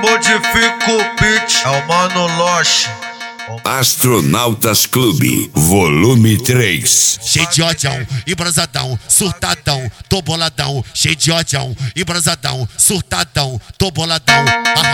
modifica o beat, é o Mano Loche. Astronautas Clube, volume 3. Cheio de odião, embrasadão, surtadão, tô boladão. Cheio de odião, embrasadão, surtadão, tô boladão.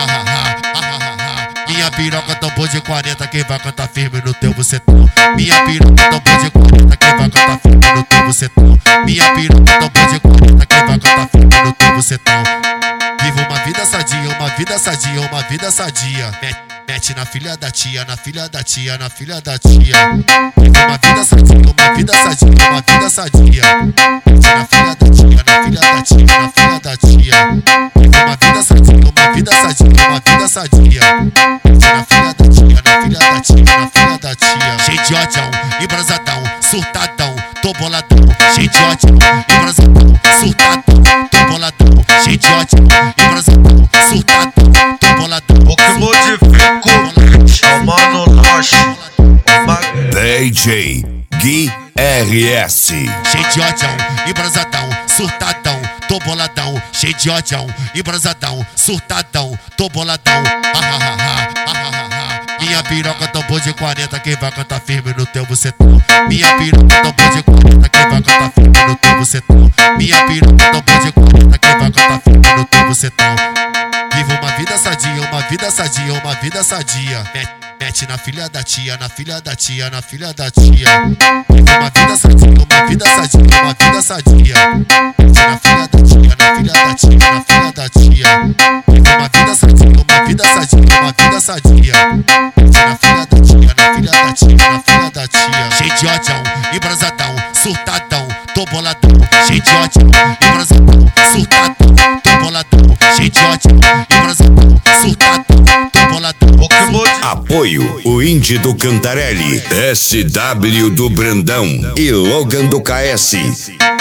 Minha piroca tambor de 40, quem vai cantar firme no teu bucetão. Minha piroca tambor de 40, quem vai cantar firme no teu bucetão. Minha piroca tambor de 40, quem vai cantar firme no teu bucetão. Vivo uma vida sadia, uma vida sadia, uma vida sadia. Mete na filha da tia, na filha da tia, na filha da tia. Vivo uma vida sadia, uma vida sadia, uma vida sadia. Mete na filha da tia, na filha da tia, na filha da tia. Vivo uma vida sadia, uma vida sadia, uma vida sadia. Mete na filha da tia, na filha da tia, na filha da tia. Cheio de odião, embrasadão, surtadão, tô boladão. Cheio de odião, embrasadão, surtadão, tô boladão. Cheio de odião, embrasadão, surtadão, tô boladão. O que modifica o beat, é o Mano Loche. DJ Gui RS. Cheio de odião, embrasadão, surtadão, tô boladão. Cheio de odião, embrasadão, surtadão, tô boladão. Minha piroca tambor de 40, quem vai cantar firme no teu bucetão. Minha piroca tambor de 40, quem vai cantar firme no teu bucetão. Minha piroca tambor de 40, quem vai cantar firme no teu bucetão. Vivo uma vida sadia, uma vida sadia, uma vida sadia. Mete na filha da tia, na filha da tia, na filha da tia. Vivo uma vida sadia, uma vida sadia, uma vida sadia. Mete na filha da tia, na filha da tia, na filha da tia. Vivo uma vida sadia, uma vida sadia, uma vida sadia. Mete na filha da tia, na filha da tia, na filha da tia. Cheio de odião, embrasadão, surtadão, tô boladão. Cheio de odião, embrasadão, surtadão, tô boladão. Cheio de odião, embrasadão, surtadão, tô boladão. Apoio o Indy do Cantarelli, SW do Brandão e Logan do KS.